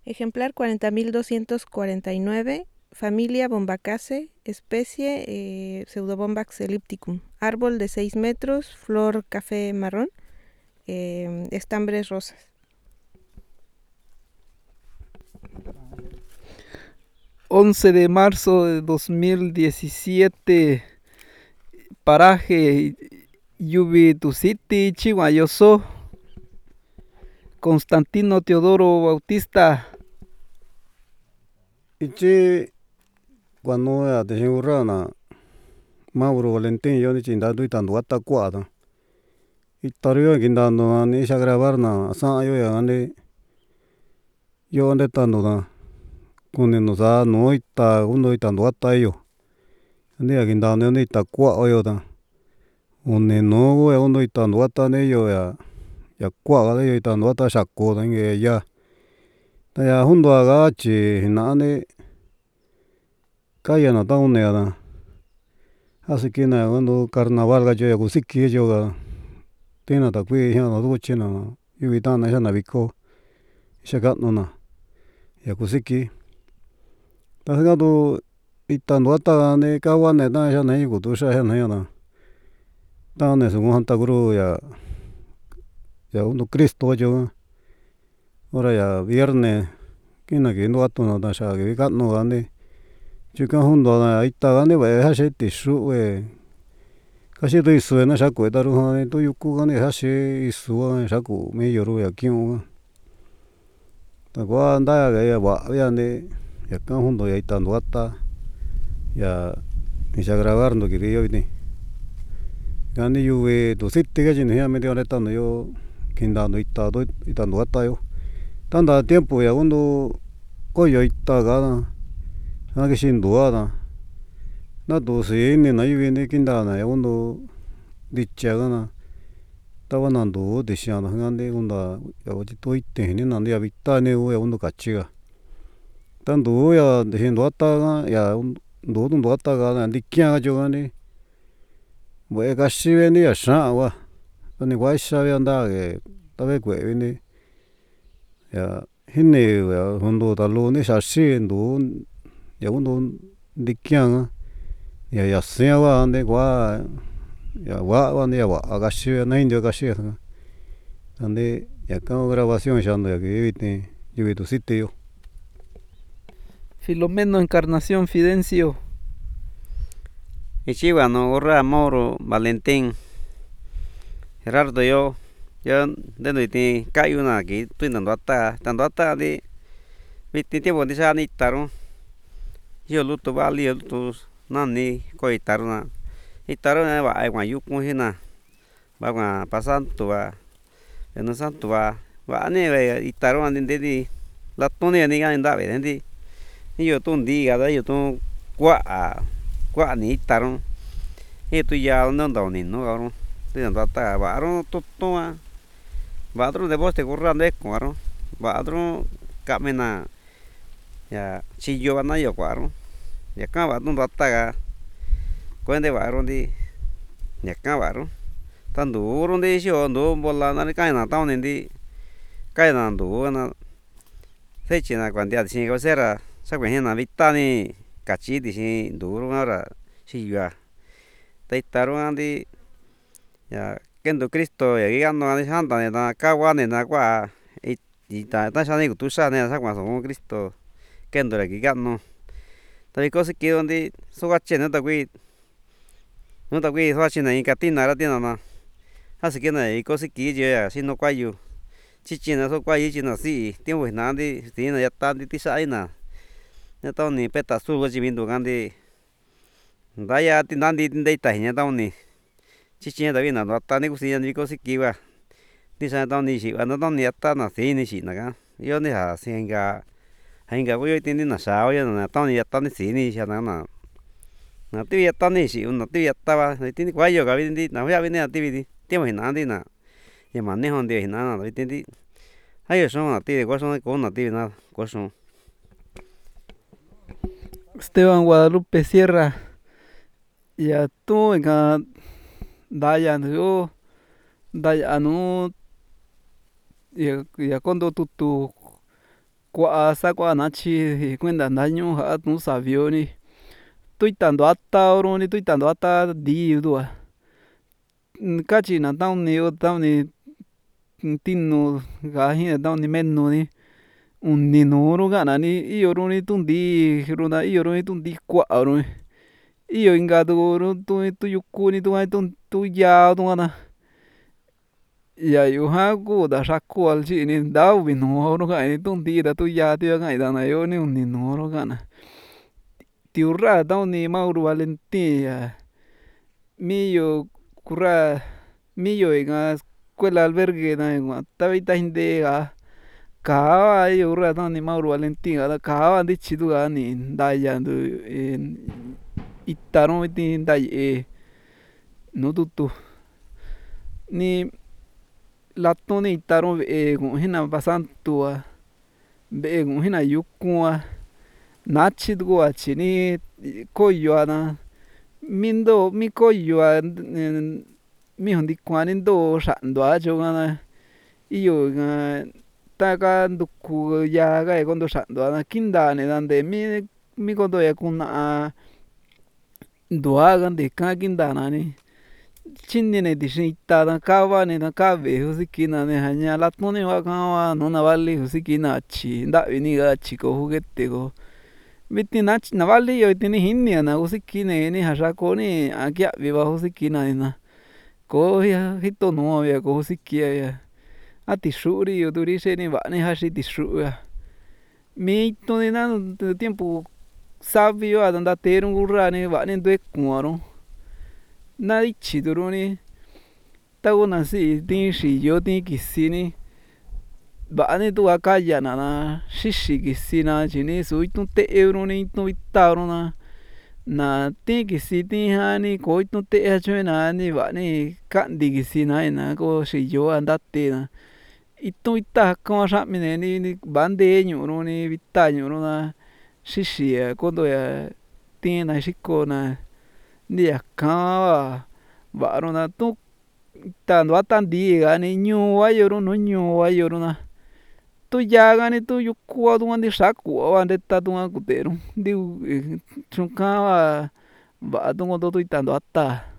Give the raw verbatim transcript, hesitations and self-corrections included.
Ejemplar cuarenta mil doscientos cuarenta y nueve, familia Bombaceae, especie eh, Pseudobombax ellipticum. Árbol de seis metros, flor café marrón, eh, estambres rosas. once de marzo de dos mil diecisiete, paraje Yubitucity, Chihuayoso, Constantino Teodoro Bautista. Ichi cuando ya te urana Mauro Valentín yo ni chinda tu tanto hasta cuadra. Y tario quindando ni a grabar na sa yo ya ande yo ande tanto da con nos da no ita uno y tanto hasta yo. Ande aquí ndando ni ta cua yo da. One no yo uno y tanto hasta ne yo ya ya cua da yo y tanto hasta saco da nge ya. Ta ya junto aga chi na ne kaya na ta une da. Así que na cuando carnaval ga yo ya kusiki yo ga tina ta kui ya na du china yubitana ya na biko shaka no na ya kusiki ta ga do itando ata ne kawa ne ta ya na igu tu sha ya na ya na ta ne su hanta guru ya ya uno Cristo yo ora ya viernes kina que no ato na ta sha que ga no ga ne chuka hundo na ita ga ne ba ya she ti shu we kashi to isu na sha ku ta ru ha ne to yuku ga ne ha she isu wa sha ku me yo ru ya kyu ta kwa nda ga ya ba ya ne ya ka hundo ya itando ata ya ni sha grabar no que yo ni gani yuve to sitte ga jin ya me de ta no yo kinda no ita do itando ata yo tanda tiempo ya undo ko yo ita ga na que sin duda na do se ni na yuve ni kinda na ya undo dicha ga na ta wa na do de sha na ga de unda ya o to ite ni na ya vita ne o ya undo ka chi ga tan do ya de sin do ata ga ya do do ata ga na di kya ga jo ga ni bue ga shi ve ni ya sha wa ni wa sha ya nda ge ta ve kue ni ya hin ne ya undo ta lo ni sha shi ndo ya undo di kya ga ya ya se wa ne wa ya wa wa ne wa ga shi na indio ga shi ande ya ka grabación ya no ya que viste yo tu sitio Filomeno Encarnación Fidencio. Ichiwa no gorra Mauro Valentín. Gerardo yo yo de no ti kayu na ki tu nando ata tando ata di viti tiempo di sa ni taro. Yo luto vali yo luto nani ko itaro na. Itaro na ba ai gwan yu kun hina. Ba gwan pasanto ba. No santo ba. Ba ne itaro ande di la tone ni ga nda be ndi. Yo tu ndi ga da yo tu kwa kwa ni itaro. E tu ya no ndo ni no aro. Ti ndo ata ba aro to to a. Ba aro de boste gorra de ko aro. Ba aro kamena ya chi yo na yo kwa aro. Ya ka ba ndo ata ga. Kuende ba aro di. Ya ka ba aro. Tanto uro de xio ndo bola na ka na ta ndi. Ka na ndo na. Se chi na kwan dia si ko sera. Sa kwen na vita ni kachi di si nduro ora si ya. Ta itaro andi ya kendo Cristo ya ga no ani santa ne na ka wa ne na kwa i ta ta sa ni tu sa ne sa kwa so Cristo kendo ra gi ga no. Ta ko se ki ndi so ga chen ta kwi no ta kwi so chi na i ka ti na ra ti na na. Ha se ki na i ko se ki je ya si no kwa yu. Chi chi na so kwa yi chi na si tiempo na ndi ti na ya ta ndi ti sa ai na. Ya ta ni peta su lo chi min du gandi. Da ya ti na ndi ndai ta nya ta ni. Chi chi da vi na ta ni ku si ni ko si ki wa. Ti sa ta ni si wa na ta ni ta na si ni si na ga. Yo ni ha si ga. Ha ga ko yo ti ni na sa o ya na ta ni ta ni si ni sha na na. Na ti ya ta ni si una ti ya ta wa ti ni kwa yo ga vi ndi na ya vi ni ti vi di. Ti mo na ndi na. Ya ma ne hon de na na vi ti ndi. Ha yo so na ti de ko so ko na ti na ko so. Esteban Guadalupe Sierra. Ya tu ga daya no daya no ya ya kondo tu tu kuaꞌa sakuaꞌa na tyi kuenda ndañuꞌu jaꞌa tuꞌun savi‑yo ni tu ita nduata ru ni tu ita nduata ndii duꞌa katyi na taꞌun io taꞌun ni tinu kaa jiꞌin taꞌun ni menu ni uni nuu ru kaꞌan na ni iyo ru ni tuꞌun ndii ru ta iyo ru ni tuꞌun ndii kuaꞌa ru iyo inka tuku ru tuꞌun yuku ni tuꞌan tuꞌun yaa tuꞌan na yaa yuujan kuu ta xaku a chiꞌi ni nda uvi nuu ru kaꞌan ni tuꞌun ndii ta tuꞌun yaa tiu kaꞌan ta na yoo ni uni nuu ru kaꞌan na tiura taꞌun ni mauru valentin ya miyo kurra miyo inka escuela albergue ta yukuan taꞌvi tajintee ka kaá va iyo kurra taꞌun ni mauru valentin ka ta kaá va ndityi tuka ni ndayantu ita ru viti ntayeꞌe nuu tutu ni latun ni ita ru veꞌe kuꞌun jína pasantu a veꞌe kuꞌun jína yukun a natyi tuku kuachi ni koyoa ta mí ntoo mí koyoa míju ntikua ni ntoo xaꞌntua katyi ta iyo ka taka nduku yaa ka konto xaꞌndua ta kintaa ini ta ntee mí mí kontoꞌya kunaꞌa ntuaa kante ika kintaa na ni tyini ni tixiin ita ta kava ni ta kavai kusiki na ni jaña latun ni kua kaa va nuu na vali kusiki na tyi ndaꞌvi ni ka tyi ko juguete ko viti na vali iyo viti ni jini na kusiki ni ni ja xako ni ñaꞌa kiaꞌvi va kusiki na ni na koo jito nuu a ko kusiki a a tixuꞌu ri iyo tuku ri xeꞌe ni vaꞌa ni jaxin tixuꞌu a mii itun ni nanu tiempu savi yo a ta ndatee ru kurra ni vaꞌa ni nduꞌve kuaꞌan ru na ityi turu ni taku na siꞌi tiin xiyo tiin kisi ni vaꞌa ni tuꞌa kaya na na xixi kisi na tyi ni su ituꞌun teꞌe ru ni ituꞌun vita ru na na tiin kisi tiin jan ni koo ituꞌun teꞌe katyi na ni vaꞌa ni kaꞌndi kisi na ina koo xiyo a ndate na ituꞌun vita jakun a xaꞌmi neꞌe ni vaꞌa ntee ñuꞌu ru ni vita ñuꞌu ru ta xixi kontoꞌya tiin na xiko na nti ñakan va vaꞌa ru na tu ita nduata ndii ka ni ñuu a iyo ru nuu ñuu a iyo ru na tu yaa ka ni tu yuku a tukuan ntixaꞌa kuꞌva va ndeta tukuan kuteꞌe ru ndi xukan va vaꞌa tu konto tu ita nduata.